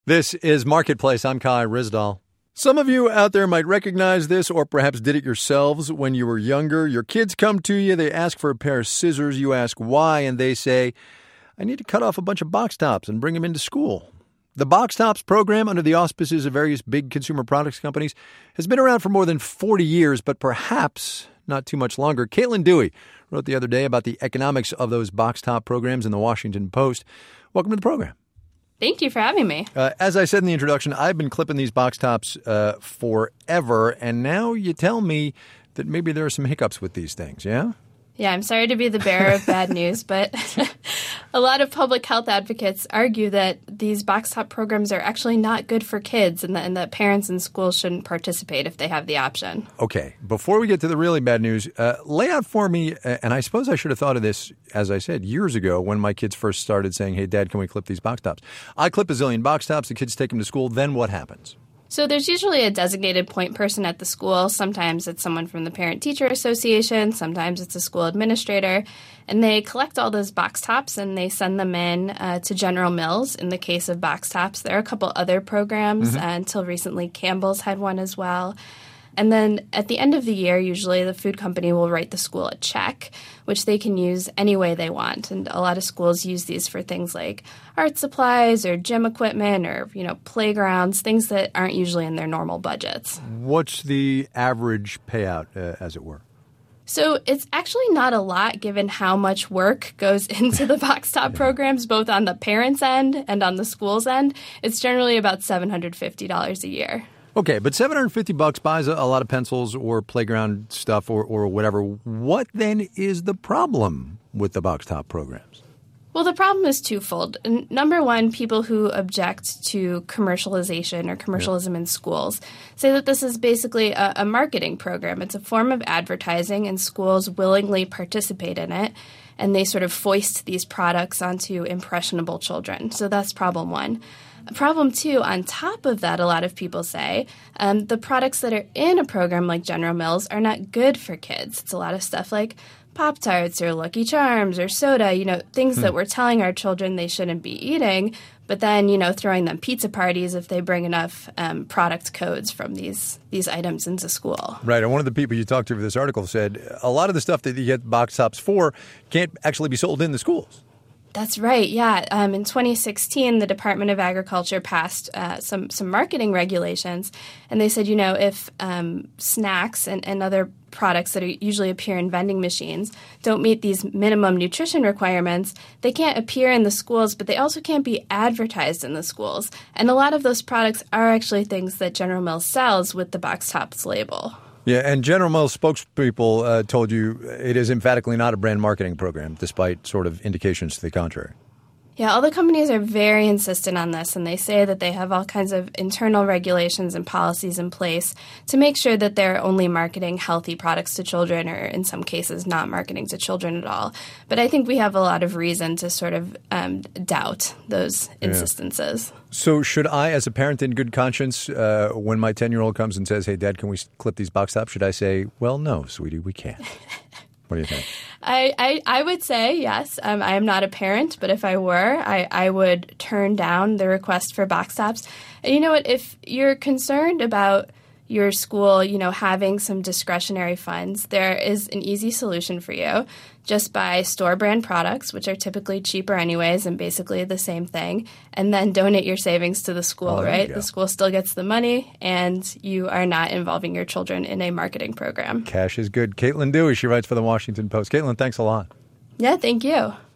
This is Marketplace. I'm Kai Ryssdal. Some of you out there might recognize this or perhaps did it yourselves when you were younger. Your kids come to you, they ask for a pair of scissors. You ask why, and they say, I need to cut off a bunch of box tops and bring them into school. The Box Tops program, under the auspices of various big consumer products companies, has been around for more than 40 years, but perhaps not too much longer. Caitlin Dewey wrote the other day about the economics of those box top programs in the Washington Post. Welcome to the program. Thank you for having me. As I said in the introduction, I've been clipping these box tops forever, and now you tell me that maybe there are some hiccups with these things, yeah? Yeah, I'm sorry to be the bearer of bad news, but a lot of public health advocates argue that these box top programs are actually not good for kids and that parents and schools shouldn't participate if they have the option. Okay, before we get to the really bad news, lay out for me, and I suppose I should have thought of this, as I said, years ago when my kids first started saying, hey, Dad, can we clip these box tops? I clip a zillion box tops, the kids take them to school, then what happens? So there's usually a designated point person at the school. Sometimes it's someone from the Parent-Teacher Association. Sometimes it's a school administrator. And they collect all those box tops and they send them in to General Mills. In the case of box tops, there are a couple other programs. Until recently, Campbell's had one as well. And then at the end of the year, usually the food company will write the school a check, which they can use any way they want. And a lot of schools use these for things like art supplies or gym equipment or, playgrounds, things that aren't usually in their normal budgets. What's the average payout, as it were? So it's actually not a lot given how much work goes into the box top programs, both on the parents' end and on the school's end. It's generally about $750 a year. Okay, but $750 buys a lot of pencils or playground stuff or whatever. What then is the problem with the box top programs? Well, the problem is twofold. Number one, people who object to commercialization or commercialism in schools say that this is basically a marketing program. It's a form of advertising, and schools willingly participate in it, and they sort of foist these products onto impressionable children. So that's problem one. Problem two, on top of that, a lot of people say the products that are in a program like General Mills are not good for kids. It's a lot of stuff like Pop-Tarts or Lucky Charms or soda, things that we're telling our children they shouldn't be eating, but then, throwing them pizza parties if they bring enough product codes from these items into school. Right. And one of the people you talked to for this article said a lot of the stuff that you get box tops for can't actually be sold in the schools. That's right, yeah. In 2016, the Department of Agriculture passed some marketing regulations, and they said, if snacks and other products that usually appear in vending machines don't meet these minimum nutrition requirements, they can't appear in the schools, but they also can't be advertised in the schools. And a lot of those products are actually things that General Mills sells with the box tops label. Yeah, and General Mills spokespeople told you it is emphatically not a brand marketing program, despite sort of indications to the contrary. Yeah, all the companies are very insistent on this, and they say that they have all kinds of internal regulations and policies in place to make sure that they're only marketing healthy products to children, or in some cases not marketing to children at all. But I think we have a lot of reason to sort of doubt those insistences. So should I, as a parent in good conscience, when my 10-year-old comes and says, hey, Dad, can we clip these box tops, should I say, well, no, sweetie, we can't? What do you think? I would say yes. I am not a parent, but if I were, I would turn down the request for box tops. And you know what? If you're concerned about your school, having some discretionary funds, there is an easy solution for you. Just buy store brand products, which are typically cheaper anyways and basically the same thing, and then donate your savings to the school, right? The school still gets the money, and you are not involving your children in a marketing program. Cash is good. Caitlin Dewey, she writes for the Washington Post. Caitlin, thanks a lot. Yeah, thank you.